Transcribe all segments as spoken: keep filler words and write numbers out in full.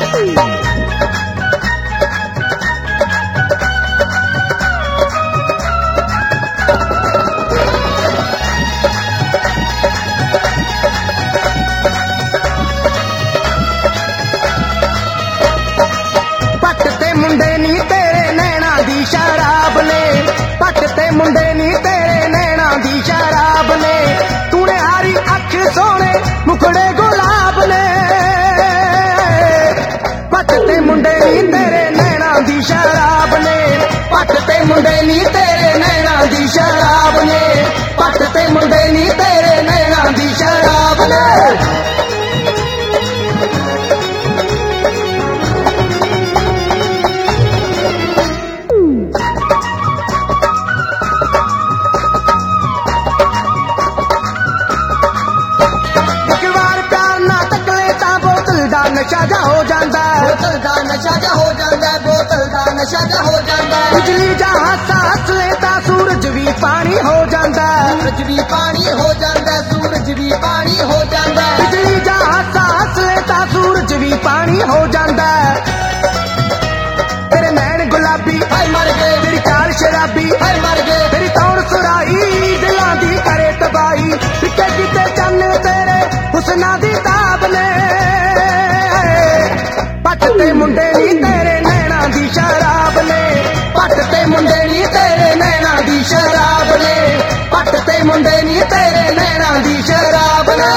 मुंडे नी तेरे नैना दी शराब ने तूने हारी अख सोने मुखड़े गुलाब ने पटते मुंडे नी तेरे नैना दी शराब ने पटते मुंडे नी तेरे नैना दी शराब ने पटते मुंडे नी तेरे नैना दी शराब ने नशा जा हो जाता है बोतल दा नशा जा हो जाता है बोतल दा नशा जा हो जाता है बिजली जा हासा हस लेता सूरज भी पानी हो जाता है सूरज भी पानी हो जाता है सूरज भी पानी हो जाता है बिजली जा हासा हस लेता सूरज भी पानी हो जाता है तेरे नैन गुलाबी हाय मर गए तेरी चाल शराबी हाय मर गए तेरी तौर सुराही दिलां दी करे तबाही पिछे किते चन्ने तेरे हुस्ना दी ताब ने पटते मुंडे नी तेरे नैना दी शराब ने पटते मुंडे नी तेरे नैना दी शराब ने पटते मुंडे नी तेरे नैना दी शराब ने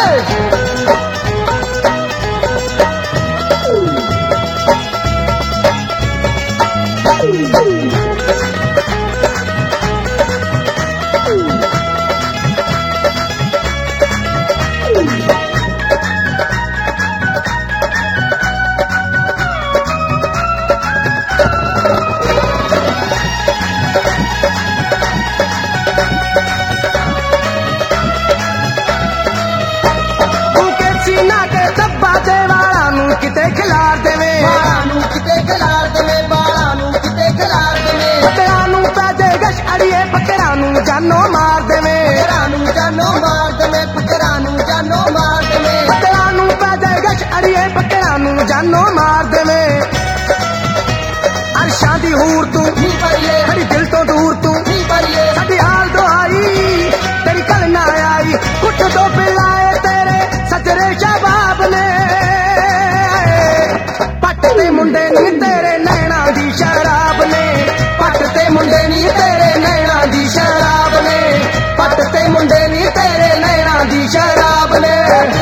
किते खिलार देवे बालां किते खिलार देवे बालां किते खिलार देवे बकरां नूं पैदे गश अड़िए बकरां नूं जानो मार देवे बकरां नूं जानो मार देवे बकरां नूं जानो मार देवे बकरां नूं पैदे गश अड़िए बकरां नूं जानो मार देवे अर्शां दी हूर तू नी परिए हरी दिल तो दूर तू नी परिए साडी हाल दुआई तेरी कल ना आई कुट दो पिलाए तेरे सजरे शबाब ने पटते मुंडे नी तेरे नैना दी शराब ने पटते मुंडे नी तेरे नैना दी शराब ने पटते मुंडे नी तेरे नैना दी शराब ने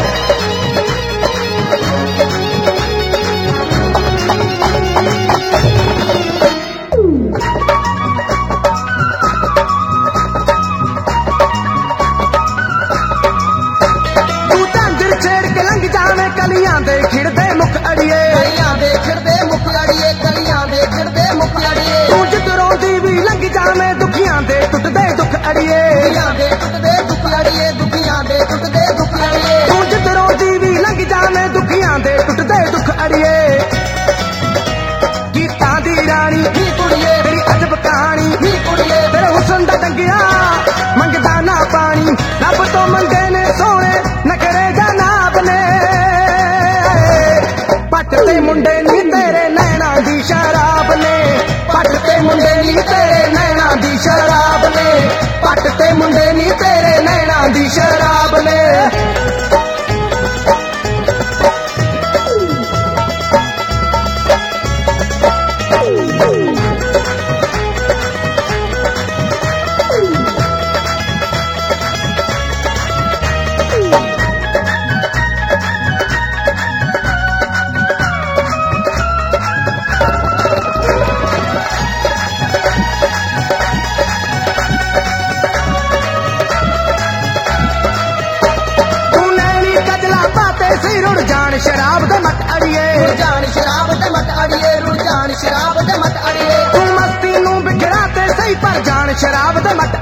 तू झांझर छेड़ के लंघ जावे कलियां दे खिड़दे मुख अड़िए कलियां दे खिड़दे मुख अड़िए कलियां दे खिड़दे मुख अड़िए तू जिधरों दी भी लंघ जावे दुखियां दे टुटदे दुख अड़िए दुखियां दे टुटदे दुख अड़िए दुखियां दे टुटदे दुख अड़िए तू जिधरों दी भी लंघ जावे दुखियां दे टुटदे दुख अड़िए गीतां दी रानी ही कुड़िए तेरी अजब कहानी ही कुड़िए तेरे हुस्न दा टंगिया मंगदा ना पानी रब तो मंगे ने सोने नखरे जनाब ने पटते मुंडे नी तेरे नैना दी शराब ने पटते मुंडे नी तेरे नैना दी शराब ने पटते मुंडे नी तेरे नैना दी शराब ने रुड़ जान शराब दे मत अड़िए रुड़ जान शराब दे मत अड़िए रुड़ जान शराब दे मत अड़िए तू मस्ती नूं बिगड़ा ते सही पर जान शराब दे मत